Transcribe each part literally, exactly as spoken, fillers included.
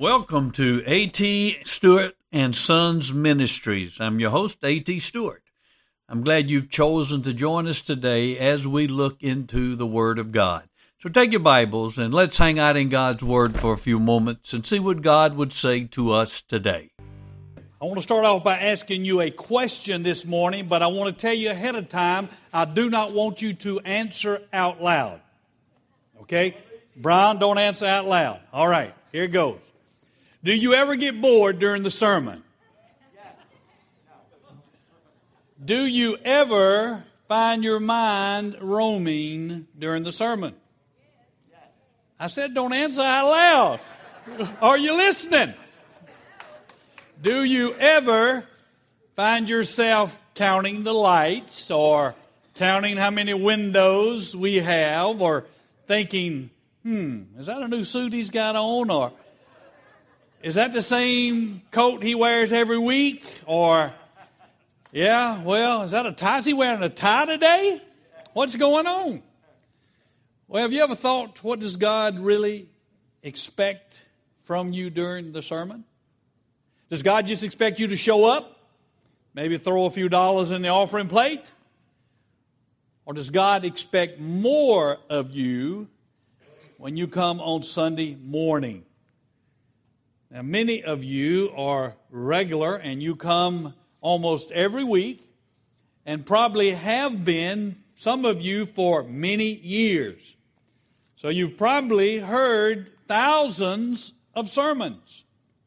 Welcome to A T. Stewart and Sons Ministries. I'm your host, A T. Stewart. I'm glad you've chosen to join us today as we look into the Word of God. So take your Bibles and let's hang out in God's Word for a few moments and see what God would say to us today. I want to start off by asking you a question this morning, but I want to tell you ahead of time, I do not want you to answer out loud. Okay? Brian, don't answer out loud. All right, here it goes. Do you ever get bored during the sermon? Do you ever find your mind roaming during the sermon? I said don't answer out loud. Are you listening? Do you ever find yourself counting the lights or counting how many windows we have or thinking, hmm, is that a new suit he's got on, or is that the same coat he wears every week? Or, yeah, well, is that a tie? Is he wearing a tie today? What's going on? Well, have you ever thought, what does God really expect from you during the sermon? Does God just expect you to show up? Maybe throw a few dollars in the offering plate? Or does God expect more of you when you come on Sunday morning? Now, many of you are regular and you come almost every week and probably have been, some of you, for many years. So you've probably heard thousands of sermons.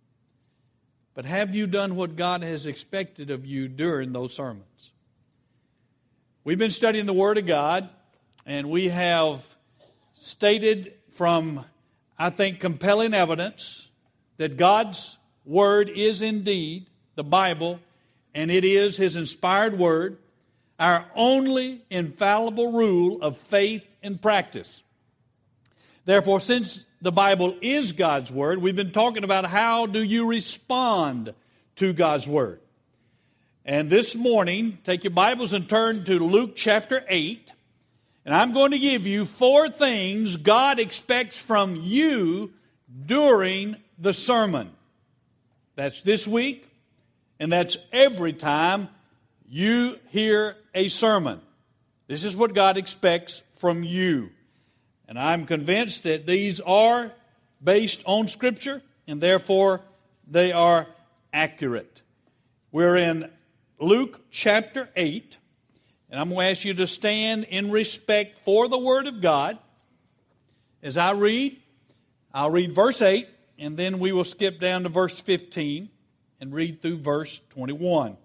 But have you done what God has expected of you during those sermons? We've been studying the Word of God, and we have stated from, I think, compelling evidence that God's Word is indeed the Bible, and it is His inspired Word, our only infallible rule of faith and practice. Therefore, since the Bible is God's Word, we've been talking about how do you respond to God's Word. And this morning, take your Bibles and turn to Luke chapter eight, and I'm going to give you four things God expects from you during the sermon. That's this week, and that's every time you hear a sermon. This is what God expects from you. And I'm convinced that these are based on Scripture, and therefore they are accurate. We're in Luke chapter eight, and I'm going to ask you to stand in respect for the Word of God. As I read, I'll read verse eight, and then we will skip down to verse fifteen and read through verse twenty-one.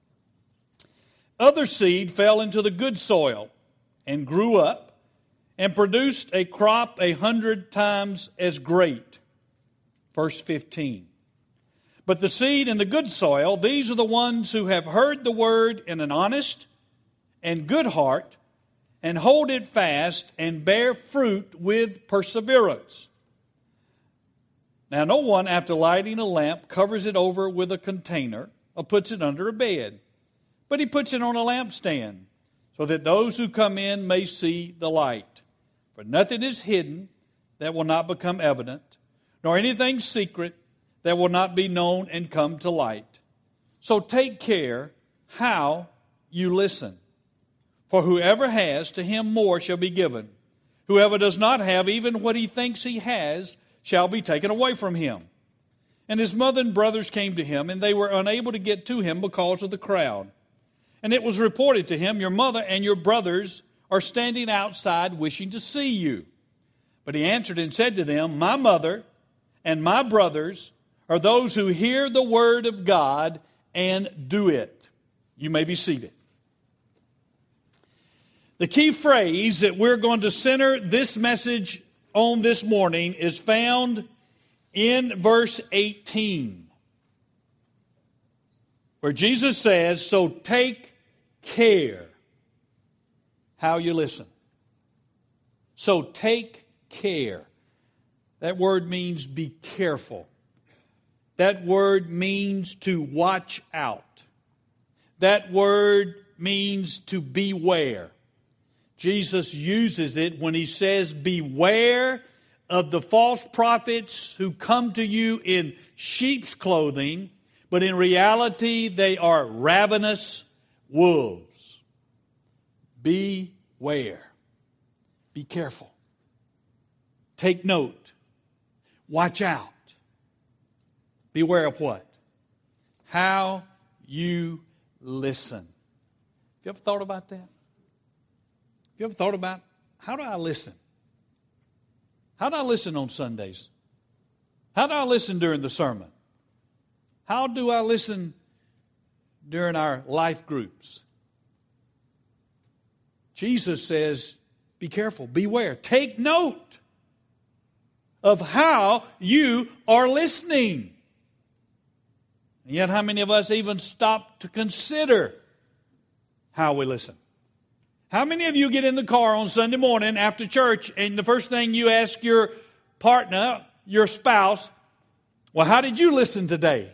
Other seed fell into the good soil and grew up and produced a crop a hundred times as great. Verse fifteen. But the seed in the good soil, these are the ones who have heard the word in an honest and good heart and hold it fast and bear fruit with perseverance. Now, no one, after lighting a lamp, covers it over with a container or puts it under a bed, but he puts it on a lampstand, so that those who come in may see the light. For nothing is hidden that will not become evident, nor anything secret that will not be known and come to light. So take care how you listen. For whoever has, to him more shall be given. Whoever does not have, even what he thinks he has, shall be taken away from him. And his mother and brothers came to him, and they were unable to get to him because of the crowd. And it was reported to him, your mother and your brothers are standing outside wishing to see you. But he answered and said to them, my mother and my brothers are those who hear the word of God and do it. You may be seated. The key phrase that we're going to center this message on this morning is found in verse eighteen, where Jesus says, so take care how you listen. So take care. That word means be careful. That word means to watch out. That word means to beware. Jesus uses it when he says, beware of the false prophets who come to you in sheep's clothing, but in reality they are ravenous wolves. Beware. Be careful. Take note. Watch out. Beware of what? How you listen. Have you ever thought about that? Have you ever thought about, how do I listen? How do I listen on Sundays? How do I listen during the sermon? How do I listen during our life groups? Jesus says, be careful, beware, take note of how you are listening. And yet, how many of us even stop to consider how we listen? How many of you get in the car on Sunday morning after church and the first thing you ask your partner, your spouse, well, how did you listen today?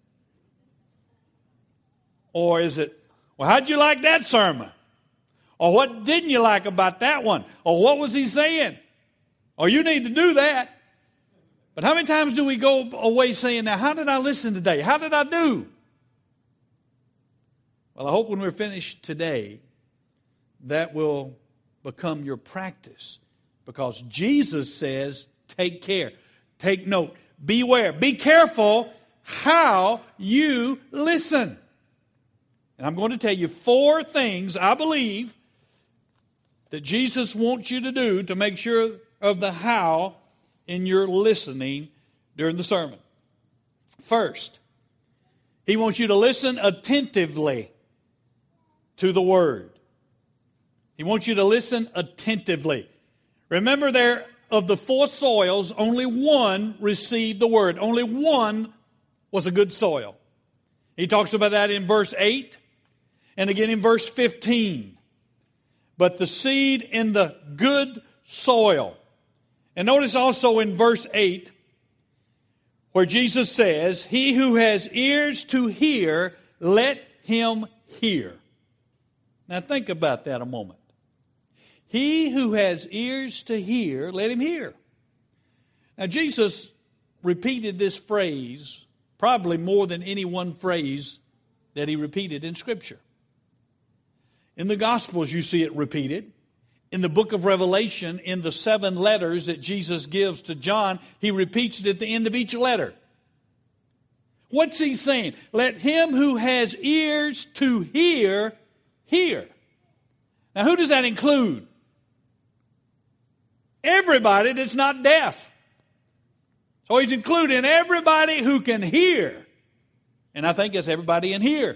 Or is it, well, how'd you like that sermon? Or what didn't you like about that one? Or what was he saying? Or you need to do that. But how many times do we go away saying, now, how did I listen today? How did I do? Well, I hope when we're finished today, that will become your practice. Because Jesus says, take care, take note, beware, be careful how you listen. And I'm going to tell you four things I believe that Jesus wants you to do to make sure of the how in your listening during the sermon. First, He wants you to listen attentively to the Word. He wants you to listen attentively. Remember, there of the four soils, only one received the Word. Only one was a good soil. He talks about that in verse eight and again in verse fifteen. But the seed in the good soil. And notice also in verse eight where Jesus says, he who has ears to hear, let him hear. Now think about that a moment. He who has ears to hear, let him hear. Now Jesus repeated this phrase probably more than any one phrase that he repeated in Scripture. In the Gospels you see it repeated. In the book of Revelation, in the seven letters that Jesus gives to John, he repeats it at the end of each letter. What's he saying? Let him who has ears to hear, hear. Now who does that include? Everybody that's not deaf. So he's including everybody who can hear. And I think it's everybody in here.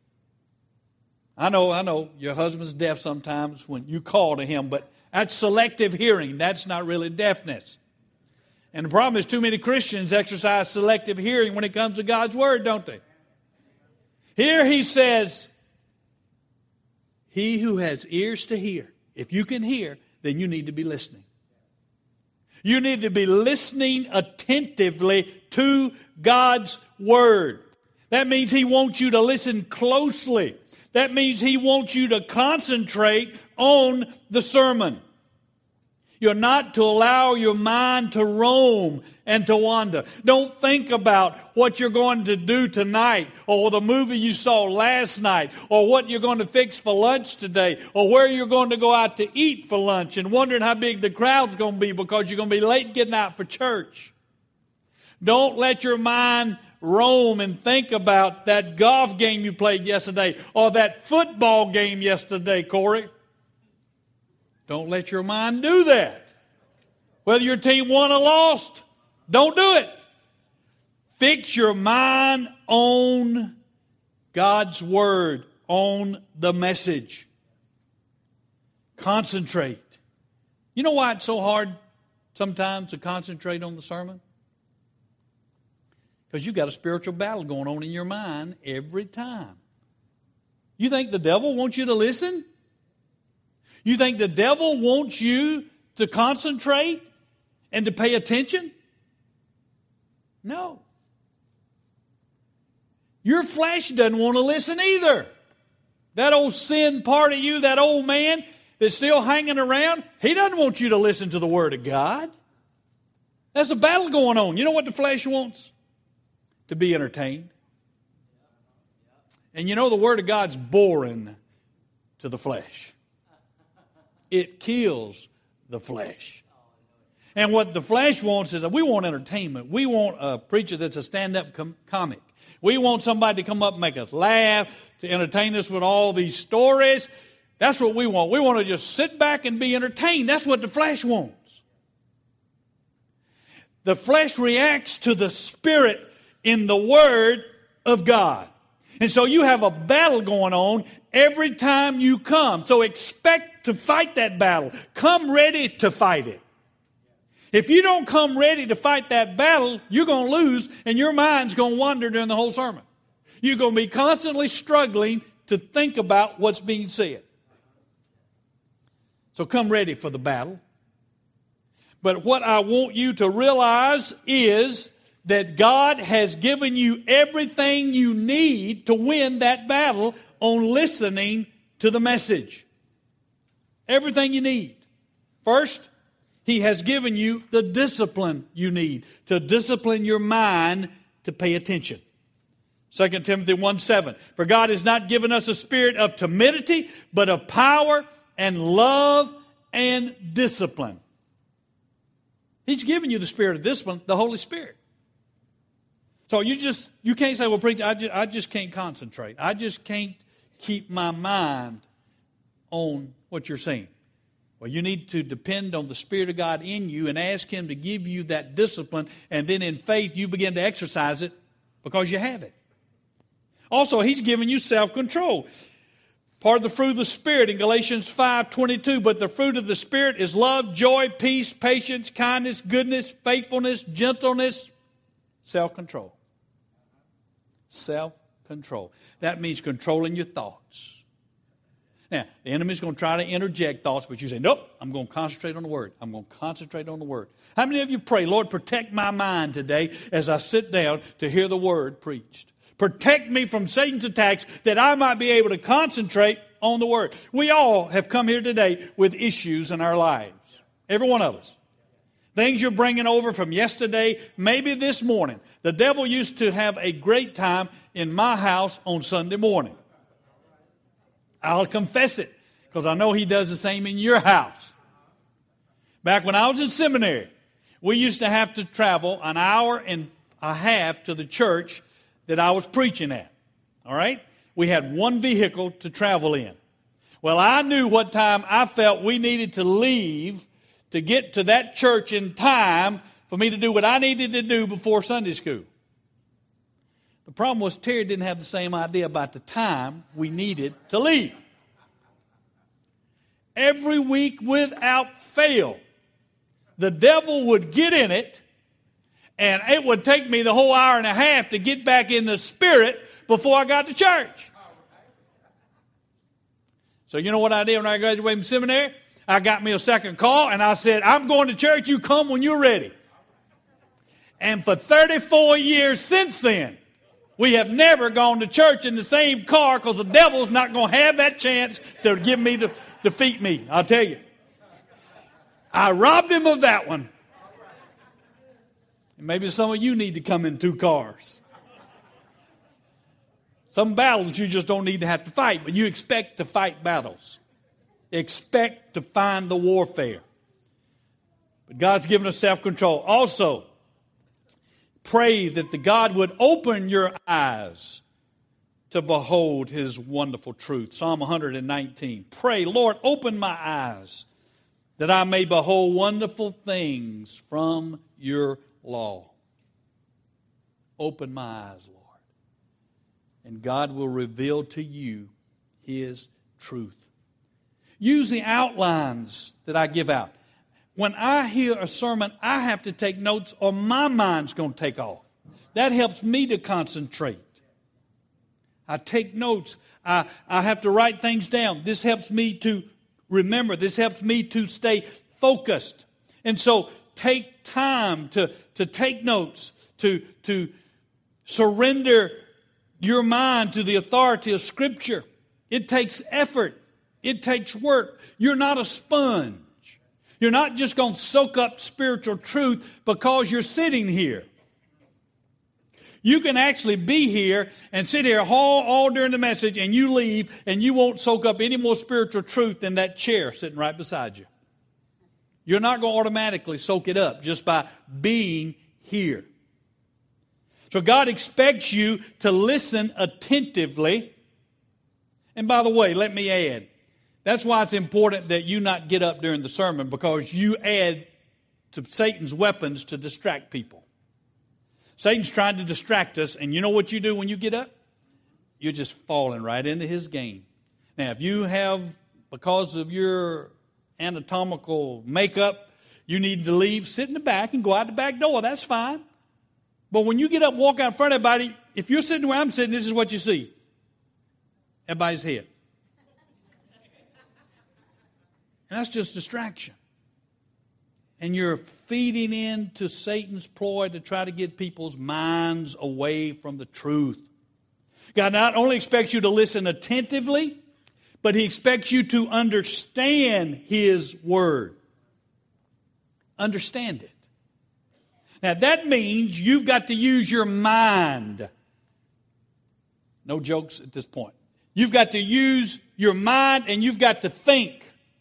I know, I know, your husband's deaf sometimes when you call to him, but that's selective hearing. That's not really deafness. And the problem is too many Christians exercise selective hearing when it comes to God's Word, don't they? Here he says, he who has ears to hear. If you can hear, then you need to be listening. You need to be listening attentively to God's Word. That means He wants you to listen closely. That means He wants you to concentrate on the sermon. You're not to allow your mind to roam and to wander. Don't think about what you're going to do tonight, or the movie you saw last night, or what you're going to fix for lunch today, or where you're going to go out to eat for lunch and wondering how big the crowd's going to be because you're going to be late getting out for church. Don't let your mind roam and think about that golf game you played yesterday or that football game yesterday, Corey. Don't let your mind do that. Whether your team won or lost, don't do it. Fix your mind on God's Word, on the message. Concentrate. You know why it's so hard sometimes to concentrate on the sermon? Because you've got a spiritual battle going on in your mind every time. You think the devil wants you to listen? You think the devil wants you to concentrate and to pay attention? No. Your flesh doesn't want to listen either. That old sin part of you, that old man that's still hanging around, he doesn't want you to listen to the Word of God. There's a battle going on. You know what the flesh wants? To be entertained. And you know the Word of God's boring to the flesh. It kills the flesh. And what the flesh wants is that we want entertainment. We want a preacher that's a stand-up com- comic. We want somebody to come up and make us laugh, to entertain us with all these stories. That's what we want. We want to just sit back and be entertained. That's what the flesh wants. The flesh reacts to the Spirit in the Word of God. And so you have a battle going on every time you come. So expect to fight that battle. Come ready to fight it. If you don't come ready to fight that battle, you're going to lose, and your mind's going to wander during the whole sermon. You're going to be constantly struggling to think about what's being said. So come ready for the battle. But what I want you to realize is that God has given you everything you need to win that battle on listening to the message. Everything you need. First, He has given you the discipline you need to discipline your mind to pay attention. Second Timothy one seven. For God has not given us a spirit of timidity, but of power and love and discipline. He's given you the spirit of discipline, the Holy Spirit. So you just, you can't say, well, preacher, I just, I just can't concentrate. I just can't keep my mind on what you're saying. Well, you need to depend on the Spirit of God in you and ask Him to give you that discipline, and then in faith you begin to exercise it because you have it. Also, He's given you self-control. Part of the fruit of the Spirit in Galatians five twenty-two, but the fruit of the Spirit is love, joy, peace, patience, kindness, goodness, faithfulness, gentleness, self-control. Self-control. That means controlling your thoughts. Now, the enemy's going to try to interject thoughts, but you say, nope, I'm going to concentrate on the Word. I'm going to concentrate on the Word. How many of you pray, Lord, protect my mind today as I sit down to hear the Word preached? Protect me from Satan's attacks that I might be able to concentrate on the Word. We all have come here today with issues in our lives. Every one of us. Things you're bringing over from yesterday, maybe this morning. The devil used to have a great time in my house on Sunday morning. I'll confess it, because I know he does the same in your house. Back when I was in seminary, we used to have to travel an hour and a half to the church that I was preaching at. All right? We had one vehicle to travel in. Well, I knew what time I felt we needed to leave to get to that church in time for me to do what I needed to do before Sunday school. The problem was Terry didn't have the same idea about the time we needed to leave. Every week without fail, the devil would get in it, and it would take me the whole hour and a half to get back in the spirit before I got to church. So you know what I did when I graduated from seminary? I got me a second car, and I said, I'm going to church, you come when you're ready. And for thirty-four years since then, we have never gone to church in the same car because the devil's not going to have that chance to give me to defeat me. I'll tell you. I robbed him of that one. And maybe some of you need to come in two cars. Some battles you just don't need to have to fight, but you expect to fight battles. Expect to find the warfare. But God's given us self-control. Also, pray that the God would open your eyes to behold His wonderful truth. Psalm one nineteen. Pray, Lord, open my eyes that I may behold wonderful things from your law. Open my eyes, Lord. And God will reveal to you His truth. Use the outlines that I give out. When I hear a sermon, I have to take notes or my mind's going to take off. That helps me to concentrate. I take notes. I, I have to write things down. This helps me to remember. This helps me to stay focused. And so take time to, to take notes, to, to surrender your mind to the authority of Scripture. It takes effort. It takes work. You're not a sponge. You're not just going to soak up spiritual truth because you're sitting here. You can actually be here and sit here all, all during the message, and you leave, and you won't soak up any more spiritual truth than that chair sitting right beside you. You're not going to automatically soak it up just by being here. So God expects you to listen attentively. And by the way, let me add, that's why it's important that you not get up during the sermon, because you add to Satan's weapons to distract people. Satan's trying to distract us, and you know what you do when you get up? You're just falling right into his game. Now, if you have, because of your anatomical makeup, you need to leave, sit in the back, and go out the back door. That's fine. But when you get up and walk out in front of everybody, if you're sitting where I'm sitting, this is what you see. Everybody's head. And that's just distraction. And you're feeding into Satan's ploy to try to get people's minds away from the truth. God not only expects you to listen attentively, but He expects you to understand His Word. Understand it. Now that means you've got to use your mind. No jokes at this point. You've got to use your mind, and you've got to think.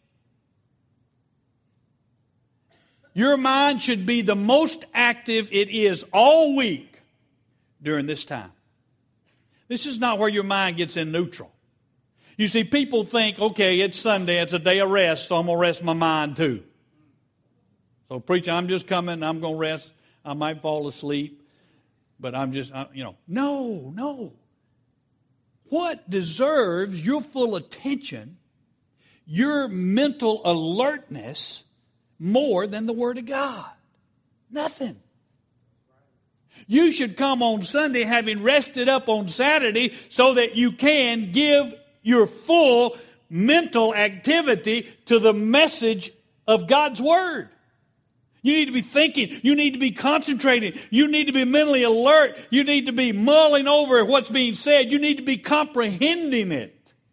Your mind should be the most active it is all week during this time. This is not where your mind gets in neutral. You see, people think, okay, it's Sunday, it's a day of rest, so I'm going to rest my mind too. So, preacher, I'm just coming, I'm going to rest. I might fall asleep, but I'm just, you know. No, no. What deserves your full attention, your mental alertness, more than the Word of God? Nothing. You should come on Sunday having rested up on Saturday so that you can give your full mental activity to the message of God's Word. You need to be thinking. You need to be concentrating. You need to be mentally alert. You need to be mulling over what's being said. You need to be comprehending it.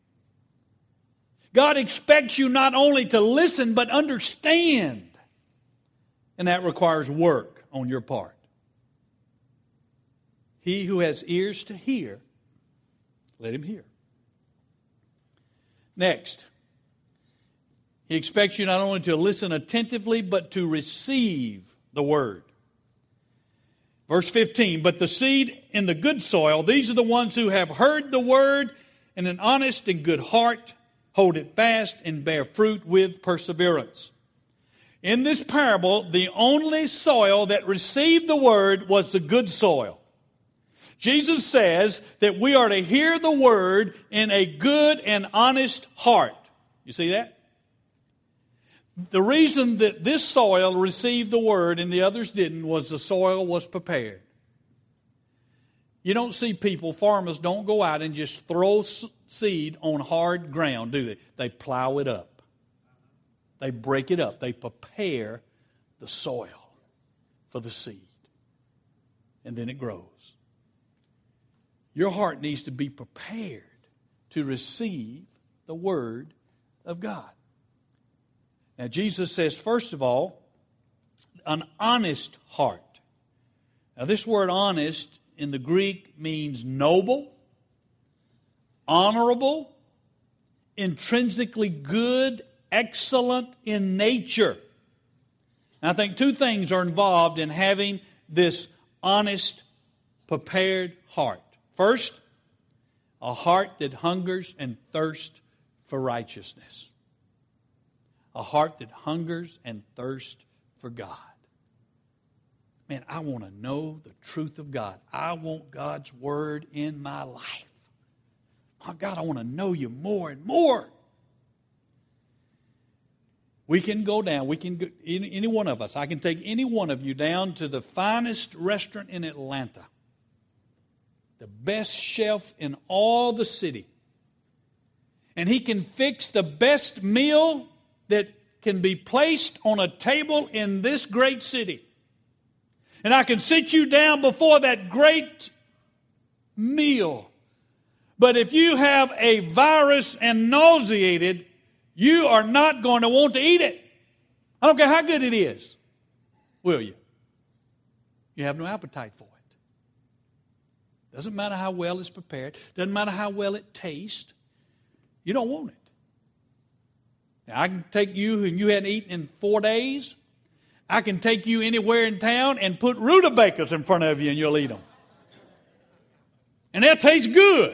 God expects you not only to listen, but understand. And that requires work on your part. He who has ears to hear, let him hear. Next, He expects you not only to listen attentively, but to receive the Word. Verse fifteen, but the seed in the good soil, these are the ones who have heard the Word in an honest and good heart, hold it fast, and bear fruit with perseverance. In this parable, the only soil that received the Word was the good soil. Jesus says that we are to hear the Word in a good and honest heart. You see that? The reason that this soil received the Word and the others didn't was the soil was prepared. You don't see people, farmers don't go out and just throw seed on hard ground, do they? They plow it up. They break it up. They prepare the soil for the seed. And then it grows. Your heart needs to be prepared to receive the Word of God. Now, Jesus says, first of all, an honest heart. Now, this word honest in the Greek means noble, honorable, intrinsically good, excellent in nature. And I think two things are involved in having this honest, prepared heart. First, a heart that hungers and thirsts for righteousness. A heart that hungers and thirsts for God. Man, I want to know the truth of God. I want God's Word in my life. Oh, God, I want to know You more and more. We can go down. We can go, any, any one of us. I can take any one of you down to the finest restaurant in Atlanta. The best chef in all the city. And he can fix the best meal that can be placed on a table in this great city. And I can sit you down before that great meal. But if you have a virus and nauseated, you are not going to want to eat it. I don't care how good it is. Will you? You have no appetite for it. Doesn't matter how well it's prepared. Doesn't matter how well it tastes. You don't want it. Now, I can take you and you hadn't eaten in four days. I can take you anywhere in town and put rutabagas in front of you and you'll eat them. And they'll taste good.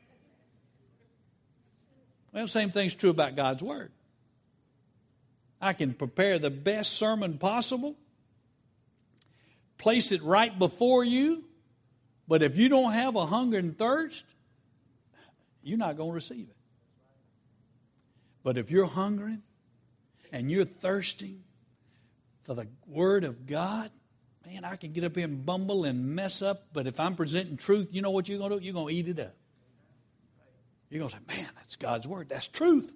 Well, the same thing's true about God's Word. I can prepare the best sermon possible, place it right before you, but if you don't have a hunger and thirst, you're not going to receive it. But if you're hungering and you're thirsting for the Word of God, man, I can get up here and bumble and mess up, but if I'm presenting truth, you know what you're going to do? You're going to eat it up. You're going to say, man, that's God's Word. That's truth.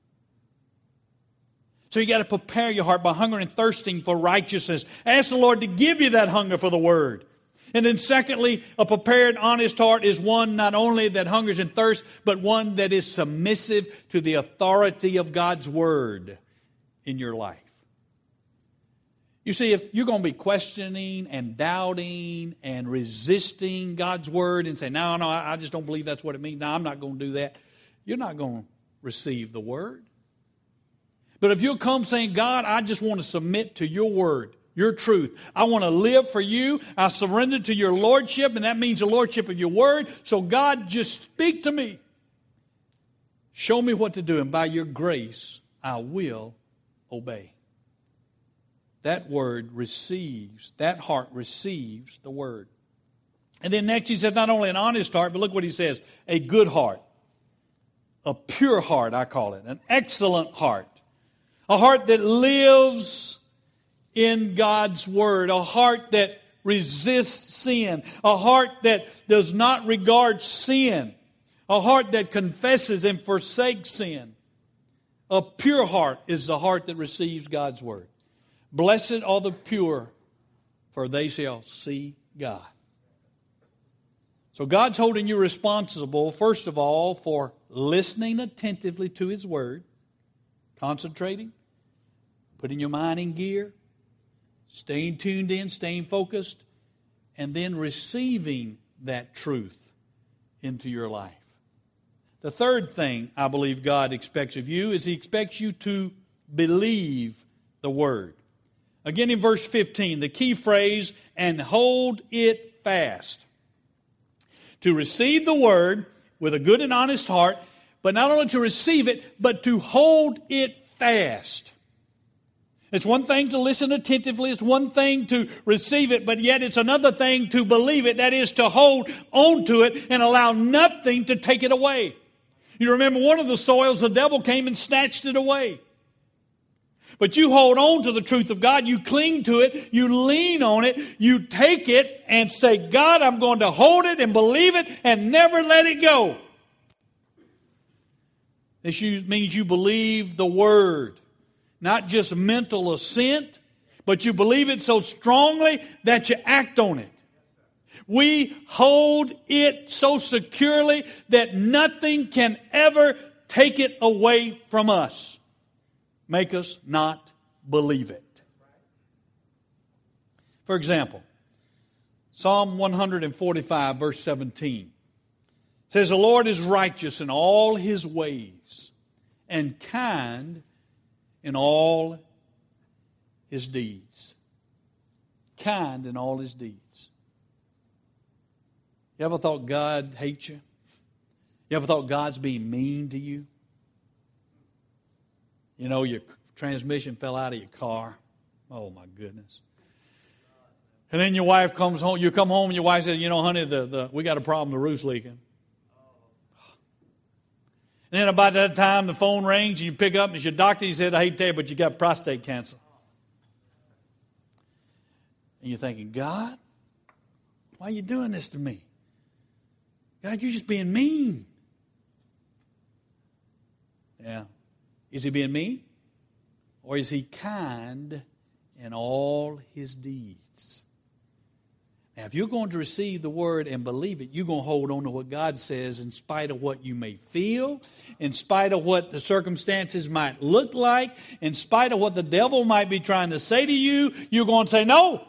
So you got to prepare your heart by hungering and thirsting for righteousness. Ask the Lord to give you that hunger for the Word. And then secondly, a prepared, honest heart is one not only that hungers and thirsts, but one that is submissive to the authority of God's Word in your life. You see, if you're going to be questioning and doubting and resisting God's Word and say, no, no, I just don't believe that's what it means. No, I'm not going to do that. You're not going to receive the Word. But if you'll come saying, God, I just want to submit to your Word, your truth. I want to live for you. I surrender to your Lordship, and that means the Lordship of your Word. So God, just speak to me. Show me what to do, and by your grace, I will obey. That word receives, that heart receives the Word. And then next he says, not only an honest heart, but look what he says, a good heart. A pure heart, I call it. An excellent heart. A heart that lives in God's Word. A heart that resists sin. A heart that does not regard sin. A heart that confesses and forsakes sin. A pure heart is the heart that receives God's Word. Blessed are the pure, for they shall see God. So God's holding you responsible, first of all, for listening attentively to His Word, concentrating, putting your mind in gear, staying tuned in, staying focused, and then receiving that truth into your life. The third thing I believe God expects of you is He expects you to believe the Word. Again in verse fifteen, the key phrase, and hold it fast. To receive the Word with a good and honest heart, but not only to receive it, but to hold it fast. It's one thing to listen attentively, it's one thing to receive it, but yet it's another thing to believe it, that is to hold on to it and allow nothing to take it away. You remember one of the soils, the devil came and snatched it away. But you hold on to the truth of God, you cling to it, you lean on it, you take it and say, God, I'm going to hold it and believe it and never let it go. This means you believe the Word. Not just mental assent, but you believe it so strongly that you act on it. We hold it so securely that nothing can ever take it away from us. Make us not believe it. For example, Psalm one forty-five, verse seventeen says, the Lord is righteous in all His ways and kind in all His deeds. Kind in all His deeds. You ever thought God hates you? You ever thought God's being mean to you? You know, your transmission fell out of your car. Oh, my goodness. And then your wife comes home. You come home and your wife says, you know, honey, the, the we got a problem. The roof's leaking. And then about that time, the phone rings and you pick up and it's your doctor. He said, I hate to tell you, but you got prostate cancer. And you're thinking, God, why are you doing this to me? God, you're just being mean. Yeah. Is He being mean? Or is He kind in all His deeds? Now, if you're going to receive the Word and believe it, you're going to hold on to what God says in spite of what you may feel, in spite of what the circumstances might look like, in spite of what the devil might be trying to say to you. You're going to say, no.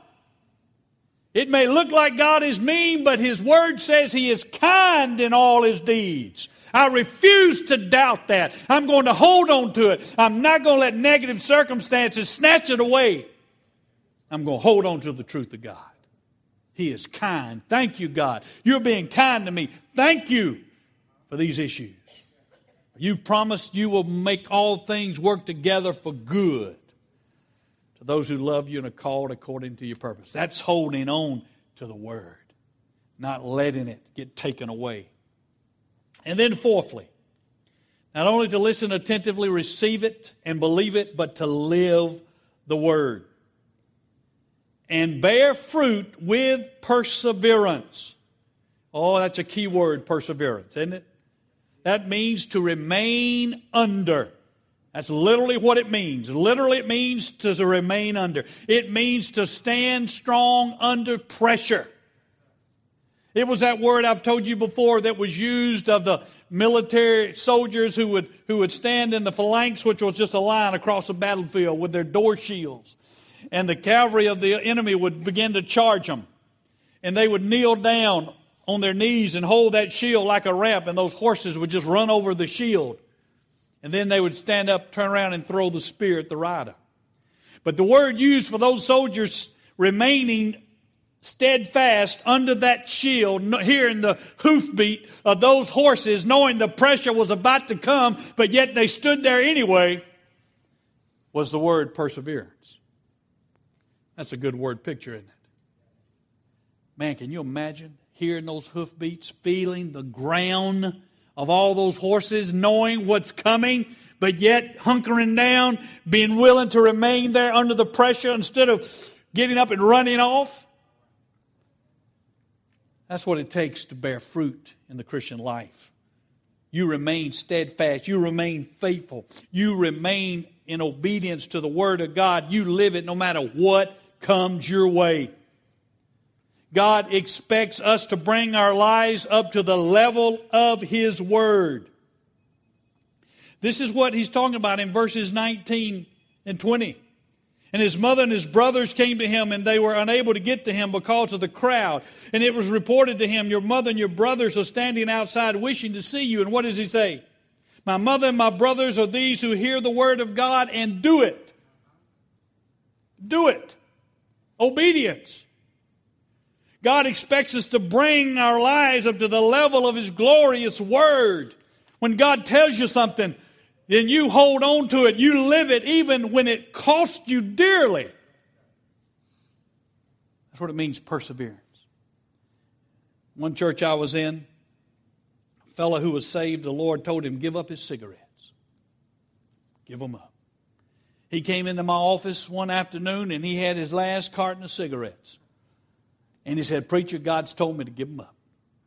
It may look like God is mean, but His Word says He is kind in all His deeds. I refuse to doubt that. I'm going to hold on to it. I'm not going to let negative circumstances snatch it away. I'm going to hold on to the truth of God. He is kind. Thank you, God. You're being kind to me. Thank you for these issues. You promised you will make all things work together for good to those who love you and are called according to your purpose. That's holding on to the Word, not letting it get taken away. And then fourthly, not only to listen attentively, receive it, and believe it, but to live the Word. And bear fruit with perseverance. Oh, that's a key word, perseverance, isn't it? That means to remain under. That's literally what it means. Literally it means to remain under. It means to stand strong under pressure. It was that word I've told you before that was used of the military soldiers who would, who would stand in the phalanx, which was just a line across the battlefield with their door shields. And the cavalry of the enemy would begin to charge them. And they would kneel down on their knees and hold that shield like a ramp, and those horses would just run over the shield. And then they would stand up, turn around, and throw the spear at the rider. But the word used for those soldiers remaining steadfast under that shield, hearing the hoofbeat of those horses, knowing the pressure was about to come, but yet they stood there anyway, was the word perseverance. That's a good word picture, isn't it? Man, can you imagine hearing those hoofbeats, feeling the ground of all those horses, knowing what's coming, but yet hunkering down, being willing to remain there under the pressure instead of getting up and running off? That's what it takes to bear fruit in the Christian life. You remain steadfast. You remain faithful. You remain in obedience to the Word of God. You live it no matter what comes your way. God expects us to bring our lives up to the level of His Word. This is what He's talking about in verses nineteen and twenty. And his mother and his brothers came to him, and they were unable to get to him because of the crowd. And it was reported to him, your mother and your brothers are standing outside wishing to see you. And what does he say? My mother and my brothers are these who hear the word of God and do it. Do it. Obedience. God expects us to bring our lives up to the level of His glorious Word. When God tells you something, then you hold on to it. You live it even when it costs you dearly. That's what it means, perseverance. One church I was in, a fellow who was saved, the Lord told him, give up his cigarettes. Give them up. He came into my office one afternoon and he had his last carton of cigarettes. And he said, preacher, God's told me to give them up.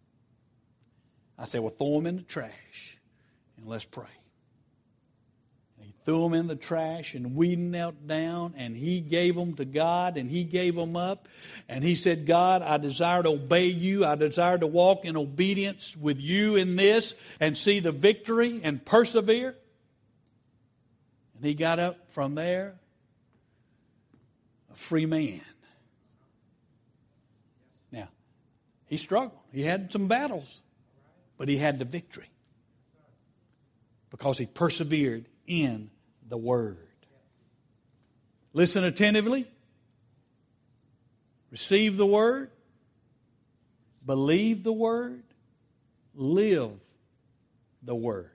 I said, well, throw them in the trash and let's pray. And he threw them in the trash and we knelt down and he gave them to God and he gave them up. And he said, God, I desire to obey you. I desire to walk in obedience with you in this and see the victory and persevere. And he got up from there a free man. Now, he struggled. He had some battles, but he had the victory because he persevered in the Word. Listen attentively. Receive the Word. Believe the Word. Live the Word.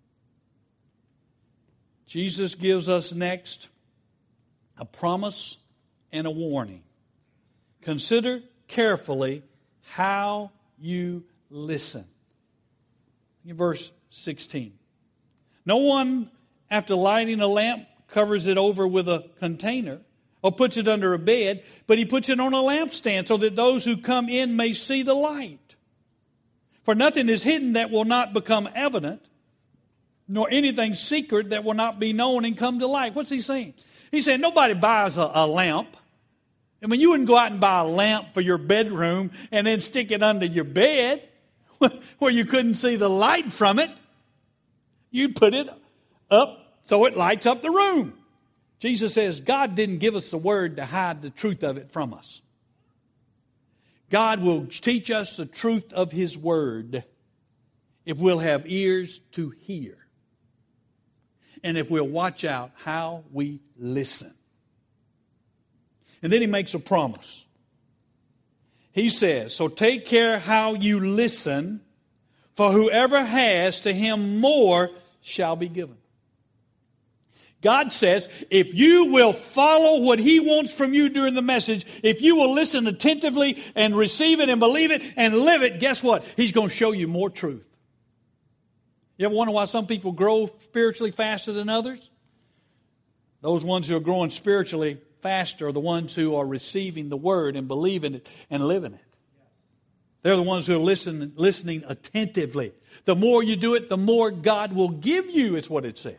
Jesus gives us next a promise and a warning. Consider carefully how you listen. In verse sixteen. No one, after lighting a lamp, covers it over with a container or puts it under a bed, but he puts it on a lampstand so that those who come in may see the light. For nothing is hidden that will not become evident, nor anything secret that will not be known and come to light. What's he saying? He's saying nobody buys a, a lamp I mean, you wouldn't go out and buy a lamp for your bedroom and then stick it under your bed where you couldn't see the light from it. You'd put it up so it lights up the room. Jesus says God didn't give us the Word to hide the truth of it from us. God will teach us the truth of His Word if we'll have ears to hear. And if we'll watch out how we listen. And then He makes a promise. He says, so take care how you listen, for whoever has, to him more shall be given. God says, if you will follow what He wants from you during the message, if you will listen attentively and receive it and believe it and live it, guess what? He's going to show you more truth. You ever wonder why some people grow spiritually faster than others? Those ones who are growing spiritually faster are the ones who are receiving the Word and believing it and living it. They're the ones who are listening, listening attentively. The more you do it, the more God will give you, is what it says.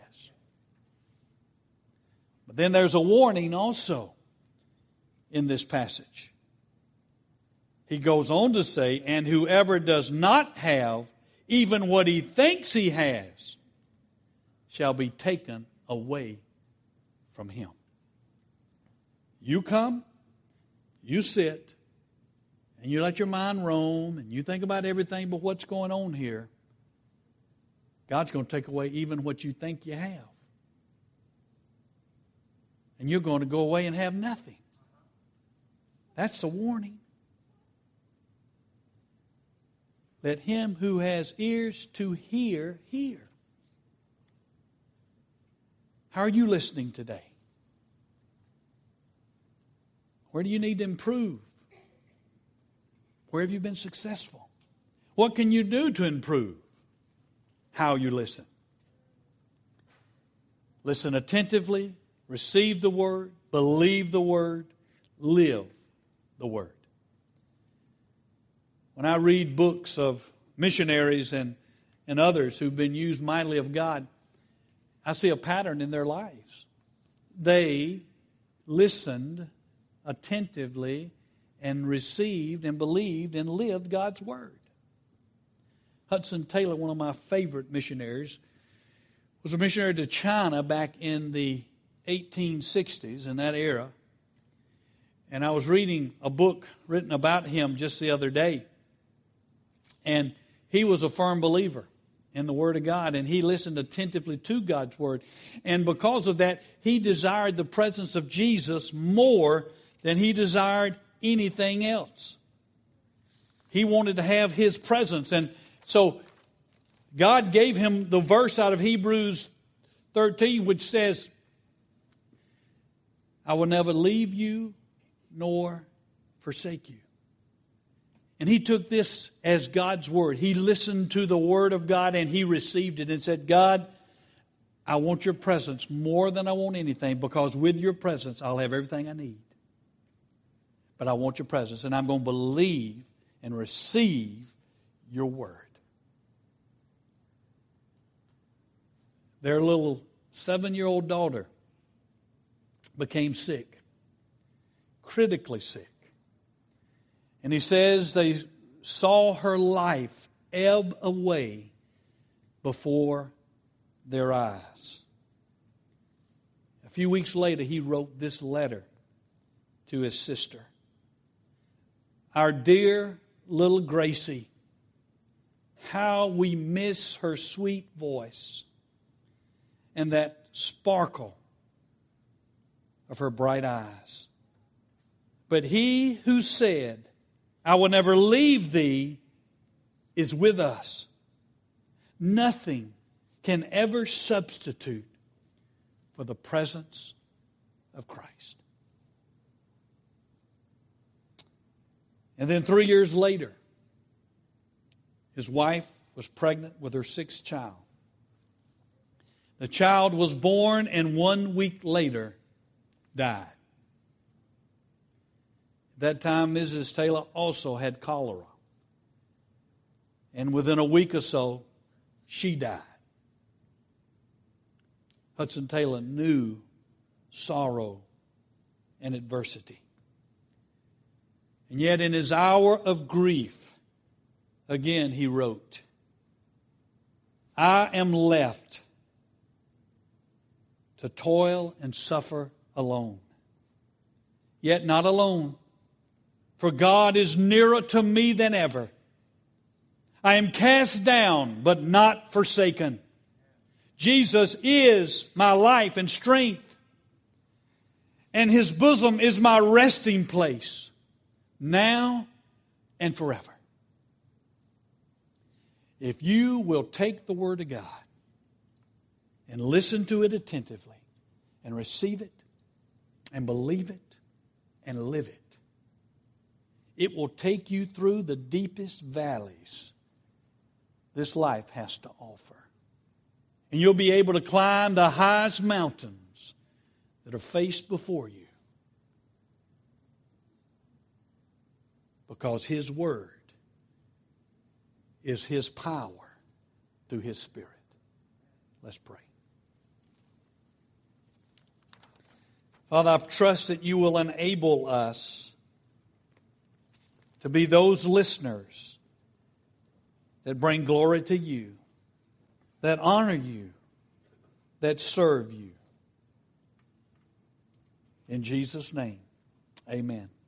But then there's a warning also in this passage. He goes on to say, and whoever does not have even what he thinks he has shall be taken away from him. You come, you sit, and you let your mind roam, and you think about everything but what's going on here. God's going to take away even what you think you have. And you're going to go away and have nothing. That's the warning. Let him who has ears to hear, hear. How are you listening today? Where do you need to improve? Where have you been successful? What can you do to improve how you listen? Listen attentively, receive the Word, believe the Word, live the Word. When I read books of missionaries and, and others who've been used mightily of God, I see a pattern in their lives. They listened attentively and received and believed and lived God's Word. Hudson Taylor, one of my favorite missionaries, was a missionary to China back in the eighteen sixties, in that era. And I was reading a book written about him just the other day. And he was a firm believer in the Word of God, and he listened attentively to God's Word. And because of that, he desired the presence of Jesus more than he desired anything else. He wanted to have His presence. And so God gave him the verse out of Hebrews thirteen, which says, I will never leave you nor forsake you. And he took this as God's Word. He listened to the Word of God and he received it and said, God, I want your presence more than I want anything, because with your presence I'll have everything I need. But I want your presence, and I'm going to believe and receive your Word. Their little seven-year-old daughter became sick, critically sick. And he says they saw her life ebb away before their eyes. A few weeks later, he wrote this letter to his sister. Our dear little Gracie, how we miss her sweet voice and that sparkle of her bright eyes. But he who said, I will never leave thee, is with us. Nothing can ever substitute for the presence of Christ. And then three years later, his wife was pregnant with her sixth child. The child was born and one week later died. At that time, Missus Taylor also had cholera. And within a week or so, she died. Hudson Taylor knew sorrow and adversity. And yet in his hour of grief, again he wrote, I am left to toil and suffer alone. Yet not alone, for God is nearer to me than ever. I am cast down, but not forsaken. Jesus is my life and strength, and His bosom is my resting place, now and forever. If you will take the Word of God and listen to it attentively and receive it and believe it and live it, it will take you through the deepest valleys this life has to offer. And you'll be able to climb the highest mountains that are faced before you. Because His Word is His power through His Spirit. Let's pray. Father, I trust that You will enable us to be those listeners that bring glory to You, that honor You, that serve You. In Jesus' name, amen.